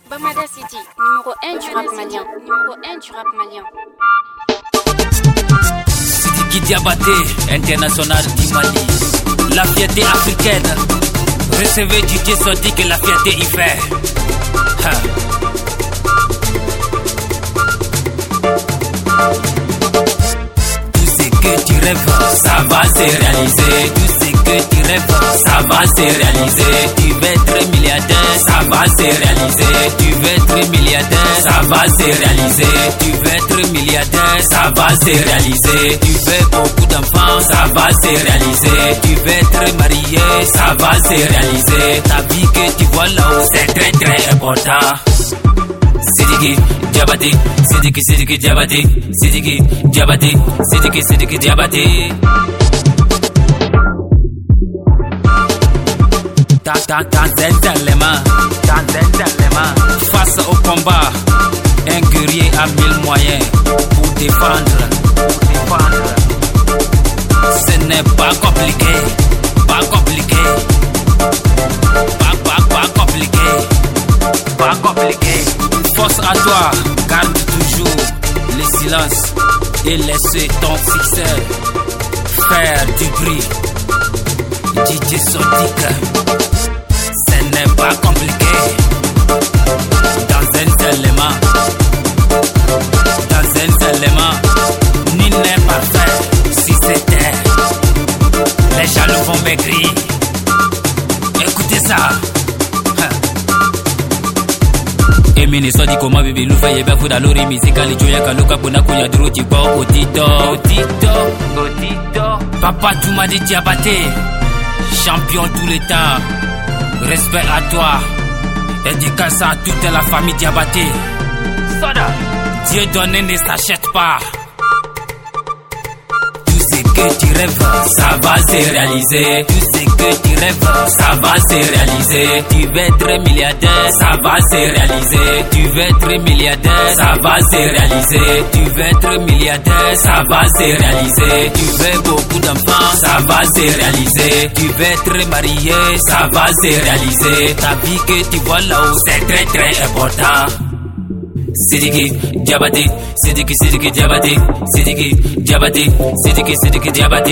Bamada City, numéro 1 du rap malien. Numéro 1 du rap malien. Sidiki Diabaté, international du Mali. La fierté africaine. Recevez DJ Sodiq, la fierté y fait. Tout ce que tu rêves, ça va se réaliser. Tout ce que tu rêves, ça va se réaliser. Tu veux être milliardaire, ça va se réaliser. Tu veux être milliardaire, ça va se réaliser. Tu veux être milliardaire, ça va se réaliser. Tu veux beaucoup d'enfants, ça va se réaliser. Tu veux être marié, ça va se réaliser. Ta vie que tu vois là-haut, c'est très très important. Sidiki Diabaté, Sidiki Diabaté, Sidiki Diabaté, Sidiki Diabaté. Dans les mains, face au combat, un guerrier a 1000 moyens pour défendre. Ce n'est pas compliqué, pas compliqué, pas compliqué. Force à toi, garde toujours le silence et laisse ton succès faire du bruit. DJ Sodiq, ce n'est pas compliqué. Dans un élément, nul n'est parfait. Si c'était, les jaloux vont maigrir. Écoutez ça. Emini Sodi koma bibi lufa yeba fuda lori musicali joya kaluka kuna kuya duro tibo Otito. Papa Toumadi Diabaté, champion tous les temps. Respect à toi. Dédicace à toute la famille Diabaté. Soda. Dieu donné ne s'achète pas. Tout ce que tu rêves, ça va se réaliser. Tout ce que tu rêves, ça va se réaliser. Tu veux être milliardaire, ça va se réaliser. Tu veux être milliardaire, ça va se réaliser. Tu veux être milliardaire, ça va se réaliser. Tu veux beaucoup d'enfants, ça va se réaliser. Tu veux être marié, ça va se réaliser. Ta vie que tu vois là-haut, c'est très très important. Sidiki Diabaté, Sidiki Diabaté, Sidiki Diabaté, Sidiki Diabaté.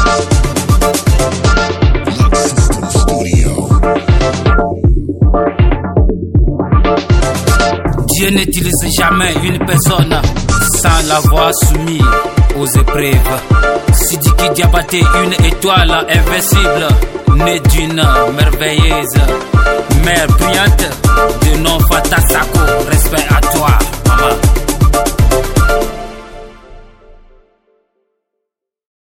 Dieu n'utilise jamais une personne sans l'avoir soumis aux épreuves. Sidiki Diabaté, une étoile invincible, née d'une merveilleuse mère brillante de nom fantastique.